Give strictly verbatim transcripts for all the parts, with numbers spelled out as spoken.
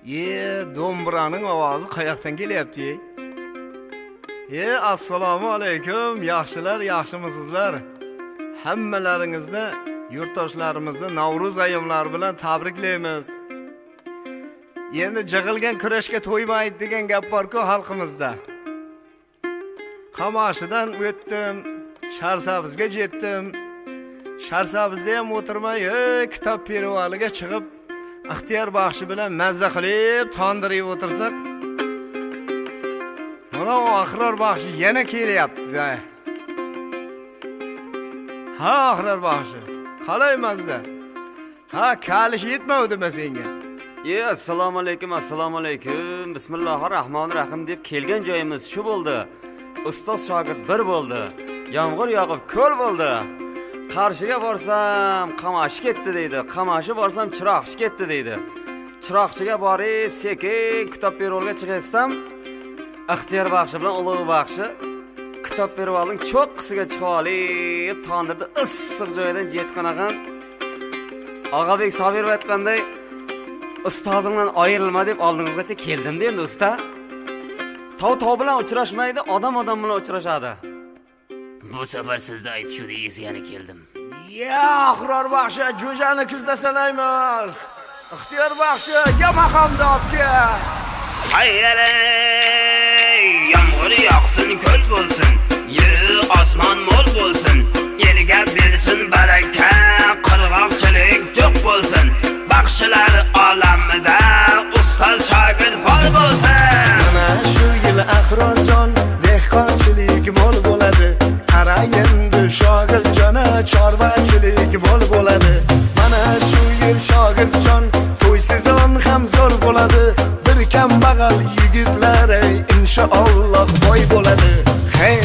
Ye, do'mbiraning ovozi qayoqdan kelyapti? Ye, assalomu alaykum, yaxshilar, yaxshimisizlar? Hammalaringizni, yurtdoshlarimizni Navro'z ayyomlari bilan tabriklaymiz. Endi jig'ilgan kurashga to'ymaydi degan gap bor-ku xalqimizda. Qamashidan o'tdim, Sharsabzga yetdim. Sharsabzda ham o'tirmay, kitob perivaliga chiqib, ixtiyor baxshi bilan mazza qilib tondirib o'tirsak, mana oxiror baxshi yana kelyapti. Ha, oxiror baxshi. Qalay mazza? Ha, kalish yetmavdimi senga? Ye, assalomu alaykum, assalomu alaykum. Bismillahirrohmanirrohim deb kelgan joyimiz shu bo'ldi. Ustoz shogird bir bo'ldi. Yomg'ir yog'ib ko'l bo'ldi. Qarshiga borsam Qamashi ketdi deydi. Qamashi borsam Chiroqchi ketdi deydi. Chiroqchiga borib sekin kitob pervolga chiqsam, ixtiyor baxshi bilan ulug' baxshi kitob pervolning cho'qqisiga chiqib olib, tondirda issiq joydan jetqanagan Og'abek Sobirov aytganday, ustozimdan ayrilma deb oldingizgacha keldim-da endi usta. Tov tov bilan uchrashmaydi, odam odam bilan uchrashadi. Bu safar sizda aytishudingiz yana keldim. Ya, oxiror baxshi, jo'jani kuzda sanaymiz. Ixtiyor baxshi, ya maqomda olibga. Hayyalay, yomg'ir yoqsin, ko'l bo'lsin, yeri osmon mo'l bo'lsin, elga bersin baraka, qirg'oqchilik jo'q bo'lsin. Baxshilar olamida ustoz shogird bor bo'lsin. Mana shu yil Ahrorjon dehqonchilik mo'l bo'ladi. Qara endi shogirdjona chorvachilik mo'l bo'ladi. Mana shu yil shogirdjon to'ysizon ham zo'r bo'ladi. Bir kambag'al yigitlar inshaalloh boy bo'ladi. Hey,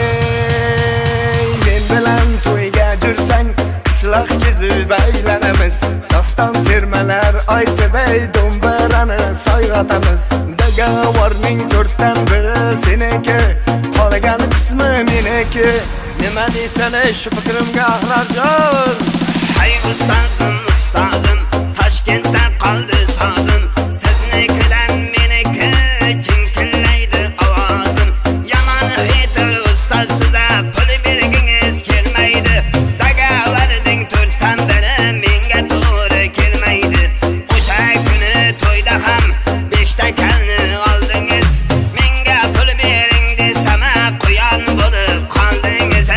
men bilan to'yga jursang, qishloq kezib aylanamiz. Doston termalar aytib do'mbirani sayratamiz. Dagavorning to'rtdan biri seniki, qolgan qismi meniki. Nima deysan shu fikrimga Ahrorjon? Hay ustozim, ustozim, Toshkentda qoldi sozim. Siznikidan meniki jinkillaydi ovozim. Yomon hitir ustoz siza pul bergingiz kelmaydi. Dagavorning to'rtdan biri menga to'g'ri kelmaydi. O'sha kuni to'yda ham beshta kalni oldingiz. Menga pul bering desam, quyon bo'lib qoldingiz.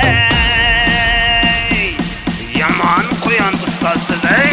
Yomon quyon ustoz siz ey.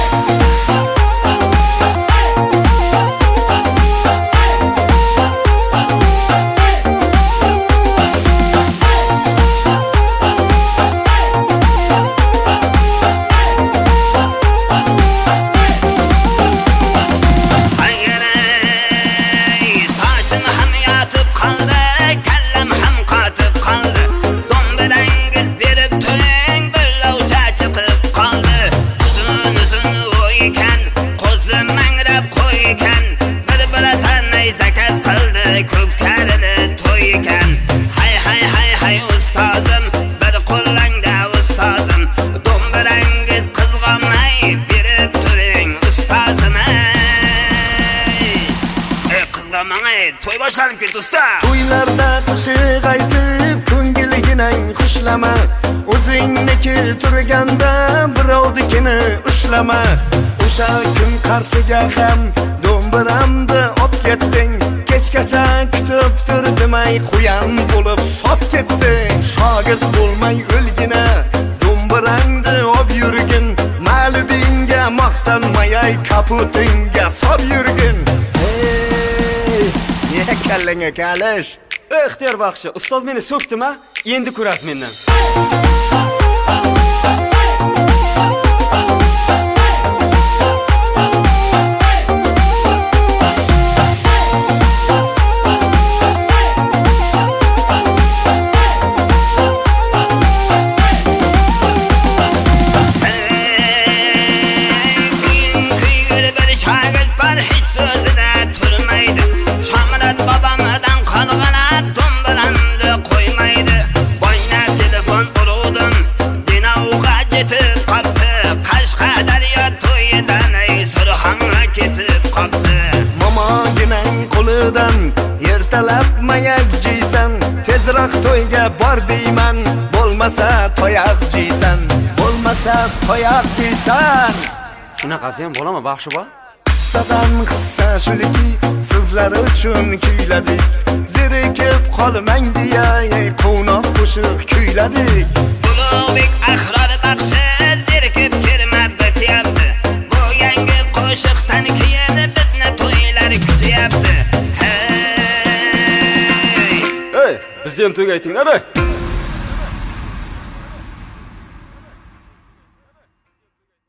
Ko'p karini to'y ekan. Hay hay hay hay ustozim, bir qo'llangda ustozim. Do'mbirangiz qizg'onmay berib turing ustozim. Ey qizg'onmay, to'y boshlanib ketdi usta. To'ylarda qo'shiq aytib ko'ngilginang xushlama. O'zingniki turganda birovnikini ushlama. O'sha kun Qarshiga ham do'mbiramni olib ketding. Kechgacha kutib turdimay, quyon bo'lib sop ketding. Shogird bo'lmay o'lgina, do'mbirangni olib yurgin. Ma'lubingga maqtanmay, kaputingga sop yurgin. Hey, ye kallanga kalish. Ixtiyor baxshi, ustoz meni so'kdimi? Endi ko'rasiz mendan. Babamdan qolgan do'mbiramni qo'ymaydi. Boyna telefon urdim, deysan, tezroq to'yga bor deyman. Bo'lmasa toyaq jiysan, bo'lmasa toyaq jiysan. Shunaqasi ham bo'ladimi, Baxshibo? Qissadan qissa shuki, sizlar uchun kuyladik. Zerikib qolmang deya, quvnoq qo'shiq kuyladik. Ulug'bek Ahror Baxshi zerikib kirma bityapti. Bu yangi qo'shiqdan keyin bizni to'ylar kutyapti. Hey! Hey, bizni ham to'yga aytinglar.